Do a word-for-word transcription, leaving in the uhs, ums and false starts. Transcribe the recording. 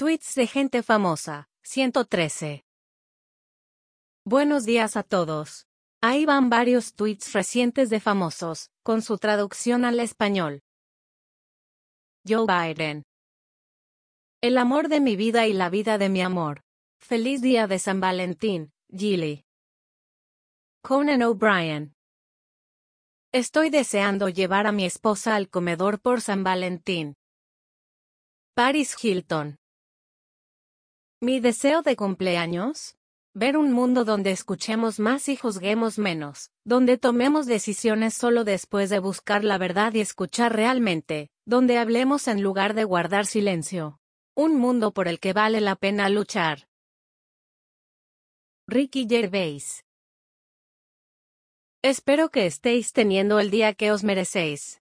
Tweets de gente famosa, ciento trece. Buenos días a todos. Ahí van varios tweets recientes de famosos, con su traducción al español. Joe Biden. El amor de mi vida y la vida de mi amor. Feliz día de San Valentín, Gilly. Conan O'Brien. Estoy deseando llevar a mi esposa al comedor por San Valentín. Paris Hilton. ¿Mi deseo de cumpleaños? Ver un mundo donde escuchemos más y juzguemos menos, donde tomemos decisiones solo después de buscar la verdad y escuchar realmente, donde hablemos en lugar de guardar silencio. Un mundo por el que vale la pena luchar. Ricky Gervais. Espero que estéis teniendo el día que os merecéis.